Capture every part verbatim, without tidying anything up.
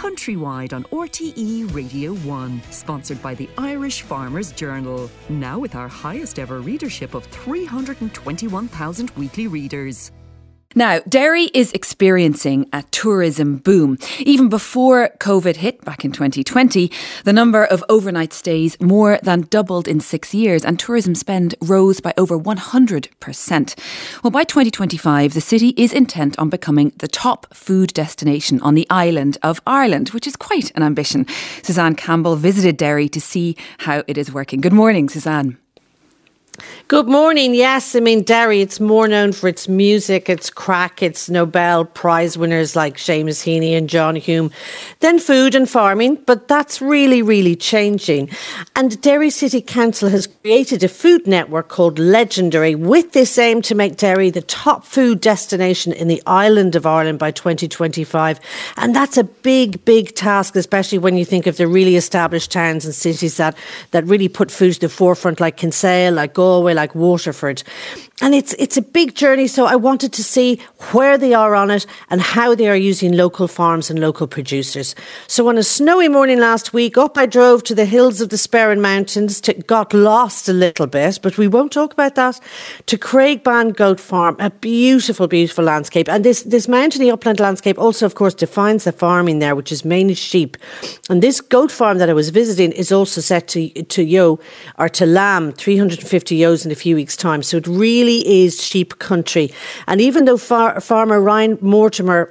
Countrywide on R T E Radio one, sponsored by the Irish Farmers Journal. Now with our highest ever readership of three hundred twenty-one thousand weekly readers. Now, Derry is experiencing a tourism boom. Even before COVID hit back in twenty twenty, the number of overnight stays more than doubled in six years and tourism spend rose by over one hundred percent. Well, by twenty twenty-five, the city is intent on becoming the top food destination on the island of Ireland, which is quite an ambition. Suzanne Campbell visited Derry to see how it is working. Good morning, Suzanne. Good morning. Yes, I mean, Derry, it's more known for its music, its crack, its Nobel Prize winners like Seamus Heaney and John Hume, than food and farming, but that's really, really changing. And Derry City Council has created a food network called Legendary with this aim to make Derry the top food destination in the island of Ireland by twenty twenty-five. And that's a big, big task, especially when you think of the really established towns and cities that, that really put food to the forefront, like Kinsale, like Galway, like Waterford. And it's it's a big journey, so I wanted to see where they are on it and how they are using local farms and local producers. So on a snowy morning last week, up I drove to the hills of the Sperrin Mountains, to, got lost a little bit, but we won't talk about that, to Craigban Goat Farm, a beautiful, beautiful landscape. And this, this mountainy upland landscape also, of course, defines the farming there, which is mainly sheep. And this goat farm that I was visiting is also set to, to yo, or to lamb, three hundred fifty ewes in a few weeks' time. So it really is sheep country. And even though far, farmer Ryan Mortimer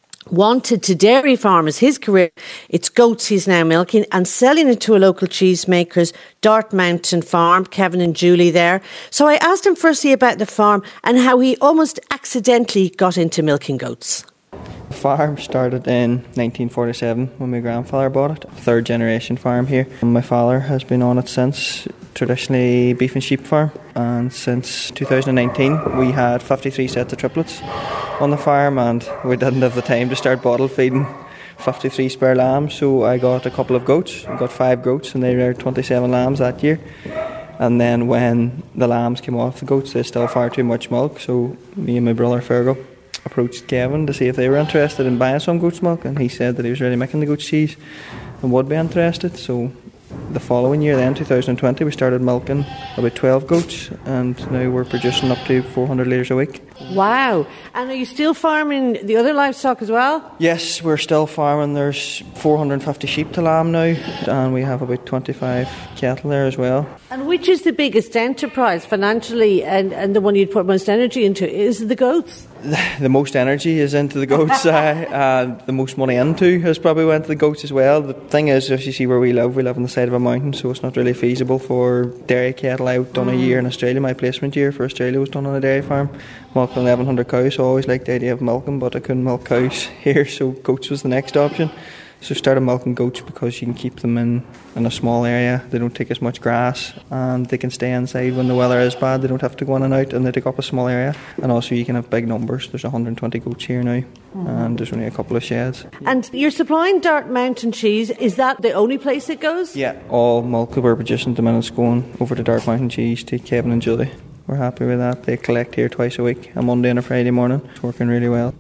wanted to dairy farm as his career, it's goats he's now milking and selling it to a local cheesemakers, Dart Mountain Farm, Kevin and Julie there. So I asked him firstly about the farm and how he almost accidentally got into milking goats. The farm started in nineteen forty-seven when my grandfather bought it. Third generation farm here. And my father has been on it since, traditionally beef and sheep farm. And since two thousand nineteen we had fifty-three sets of triplets on the farm, and we didn't have the time to start bottle feeding fifty-three spare lambs, so I got a couple of goats. I got five goats and they reared twenty-seven lambs that year. And then when the lambs came off the goats, they still far too much milk, so me and my brother Fergal approached Kevin to see if they were interested in buying some goat's milk, and he said that he was really making the goat's cheese and would be interested. So the following year then, two thousand twenty, we started milking about twelve goats, and now we're producing up to four hundred litres a week. Wow. And are you still farming the other livestock as well? Yes, we're still farming. There's four hundred fifty sheep to lamb now, and we have about twenty-five cattle there as well. And which is the biggest enterprise financially, and, and the one you'd put most energy into? Is it the goats? The, the most energy is into the goats, uh, and the most money into has probably went to the goats as well. The thing is, as you see where we live, we live on the side of a mountain, so it's not really feasible for dairy cattle. I've done a year in Australia. My placement year for Australia was done on a dairy farm, milking eleven hundred cows, so I always liked the idea of milking, but I couldn't milk cows here, so goats was the next option. So started milking goats because you can keep them in, in a small area. They don't take as much grass and they can stay inside when the weather is bad. They don't have to go in and out, and they take up a small area. And also you can have big numbers. There's one hundred twenty goats here now, mm-hmm. and there's only a couple of sheds. And you're supplying Dart Mountain cheese. Is that the only place it goes? Yeah, all milk that we're producing at the minute's going over to Dart Mountain Cheese to Kevin and Julie. We're happy with that. They collect here twice a week, a Monday and a Friday morning. It's working really well.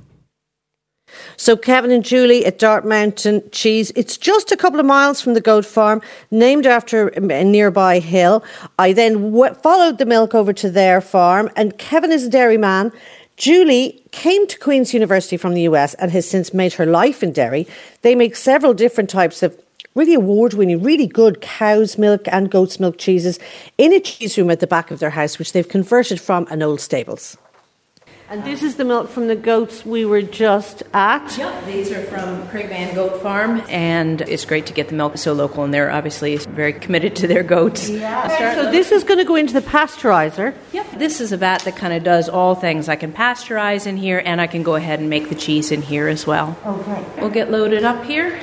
So Kevin and Julie at Dart Mountain Cheese, it's just a couple of miles from the goat farm, named after a nearby hill. I then w- followed the milk over to their farm, and Kevin is a dairyman. Julie came to Queen's University from the U S and has since made her life in Derry. They make several different types of really award-winning, really good cow's milk and goat's milk cheeses in a cheese room at the back of their house, which they've converted from an old stables. And this is the milk from the goats we were just at. Yep, these are from Craigban Goat Farm, and it's great to get the milk so local, and they're obviously very committed to their goats. Yeah. So this is going to go into the pasteurizer. Yep, this is a vat that kind of does all things. I can pasteurize in here, and I can go ahead and make the cheese in here as well. Okay. We'll get loaded up here.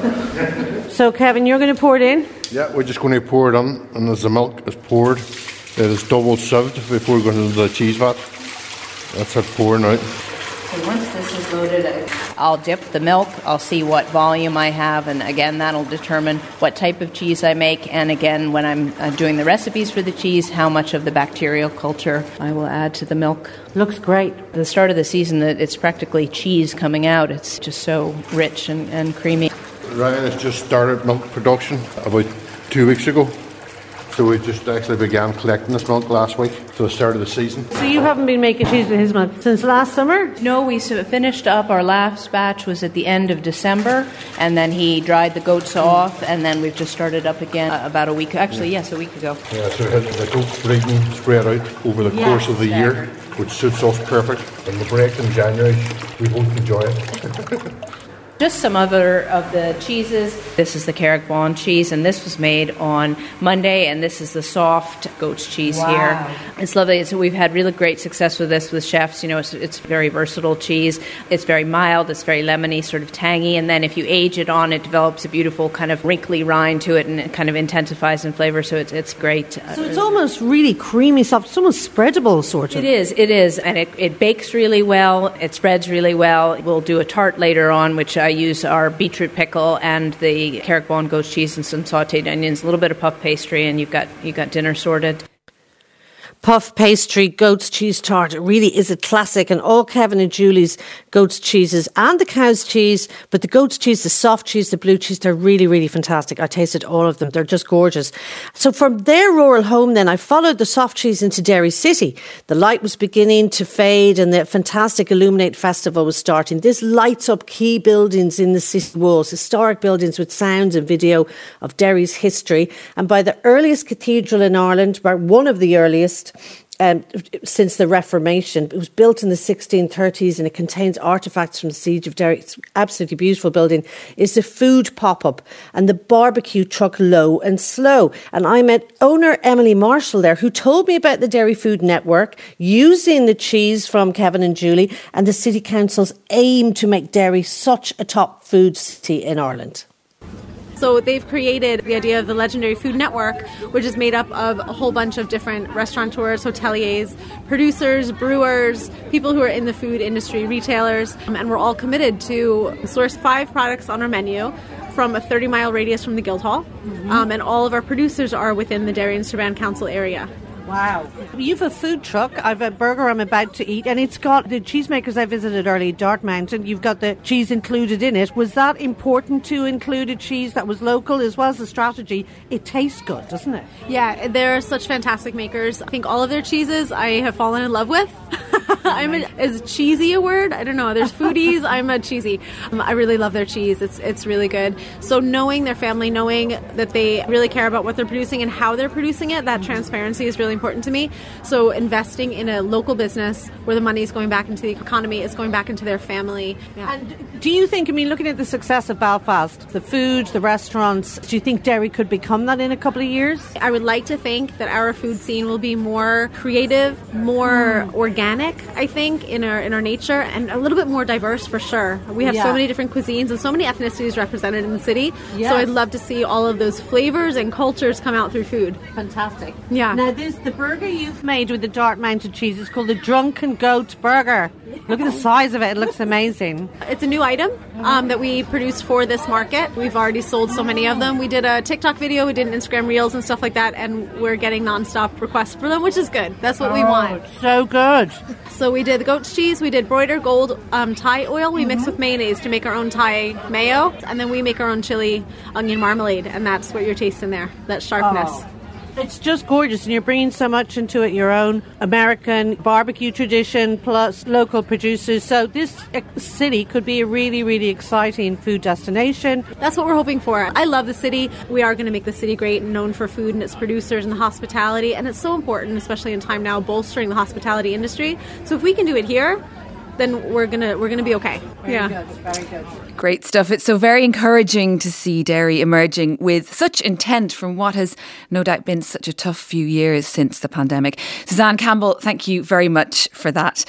So Kevin, you're going to pour it in? Yeah, we're just going to pour it in, and as the milk is poured, it is double sieved before going into the cheese vat. That's it pouring out. So once this is loaded, I'll dip the milk, I'll see what volume I have, and again, that'll determine what type of cheese I make, and again, when I'm uh, doing the recipes for the cheese, how much of the bacterial culture I will add to the milk. Looks great. At the start of the season, it's practically cheese coming out. It's just so rich and, and creamy. Ryan has just started milk production about two weeks ago. So we just actually began collecting this milk last week, so the start of the season. So you haven't been making cheese with his milk since last summer? No, we finished up. Our last batch was at the end of December, and then he dried the goats off, and then we've just started up again uh, about a week, actually, yes, a week ago. Yeah, so we had the goat breeding spread out over the yes, course of the staggered. year, which suits us perfect. And the break in January, we both enjoy it. Just some other of the cheeses. This is the Carrickbond cheese, and this was made on Monday, and this is the soft goat's cheese wow. here. It's lovely. So we've had really great success with this with chefs. You know, it's, it's very versatile cheese. It's very mild. It's very lemony, sort of tangy, and then if you age it on, it develops a beautiful kind of wrinkly rind to it, and it kind of intensifies in flavour. So it's it's great. So it's almost really creamy, soft. It's almost spreadable, sort of. It is. It is, and it, it bakes really well. It spreads really well. We'll do a tart later on, which I use our beetroot pickle and the Carrickbond goat's cheese and some sautéed onions, a little bit of puff pastry, and you've got you've got dinner sorted. Puff pastry, goat's cheese tart. It really is a classic, and all Kevin and Julie's goat's cheeses and the cow's cheese, but the goat's cheese, the soft cheese, the blue cheese, they're really, really fantastic. I tasted all of them. They're just gorgeous. So from their rural home then, I followed the soft cheese into Derry City. The light was beginning to fade and the fantastic Illuminate Festival was starting. This lights up key buildings in the city walls, historic buildings with sounds and video of Derry's history. And by the earliest cathedral in Ireland, by one of the earliest, Um, since the Reformation. It was built in the sixteen thirties and it contains artefacts from the Siege of Derry. It's an absolutely beautiful building. Is the food pop-up and the barbecue truck Low and Slow. And I met owner Emily Marshall there, who told me about the Derry Food Network, using the cheese from Kevin and Julie, and the City Council's aim to make Derry such a top food city in Ireland. So they've created the idea of the Legendary Food Network, which is made up of a whole bunch of different restaurateurs, hoteliers, producers, brewers, people who are in the food industry, retailers, um, and we're all committed to source five products on our menu from a thirty mile radius from the Guildhall, mm-hmm. um, and all of our producers are within the Derry and Strabane Council area. Wow. You've a food truck. I've a burger I'm about to eat, and it's got the cheesemakers I visited early, Dart Mountain. You've got the cheese included in it. Was that important to include a cheese that was local as well as the strategy? It tastes good, doesn't it? Yeah, they're such fantastic makers. I think all of their cheeses I have fallen in love with. I'm a, is cheesy a word? I don't know. There's foodies. I'm a cheesy. Um, I really love their cheese. It's it's really good. So knowing their family, knowing that they really care about what they're producing and how they're producing it, that transparency is really important to me. So investing in a local business where the money is going back into the economy, is going back into their family. Yeah. And do you think, I mean, looking at the success of Belfast, the food, the restaurants, do you think Derry could become that in a couple of years? I would like to think that our food scene will be more creative, more mm. organic, I think, in our in our nature, and a little bit more diverse for sure. We have yeah. so many different cuisines and so many ethnicities represented in the city. Yes. So I'd love to see all of those flavors and cultures come out through food. Fantastic. Yeah. Now, this the burger you've made with the Dart Mountain cheese is called the Drunken Goat Burger. Look at the size of it. It looks amazing. It's a new item um, that we produced for this market. We've already sold so many of them. We did a TikTok video, we did an Instagram Reels and stuff like that, and we're getting non-stop requests for them, which is good. That's what oh, we want. So good. So we did the goat's cheese, we did broider gold um, Thai oil, we mm-hmm. mix with mayonnaise to make our own Thai mayo, and then we make our own chili onion marmalade, and that's what you're tasting there, that sharpness. Oh. It's just gorgeous, and you're bringing so much into it, your own American barbecue tradition plus local producers. So this city could be a really, really exciting food destination. That's what we're hoping for. I love the city. We are going to make the city great and known for food and its producers and the hospitality, and it's so important, especially in time now, bolstering the hospitality industry. So if we can do it here, then we're gonna we're gonna be okay. Very yeah. good, very good. Great stuff. It's so very encouraging to see Derry emerging with such intent from what has no doubt been such a tough few years since the pandemic. Suzanne Campbell, thank you very much for that.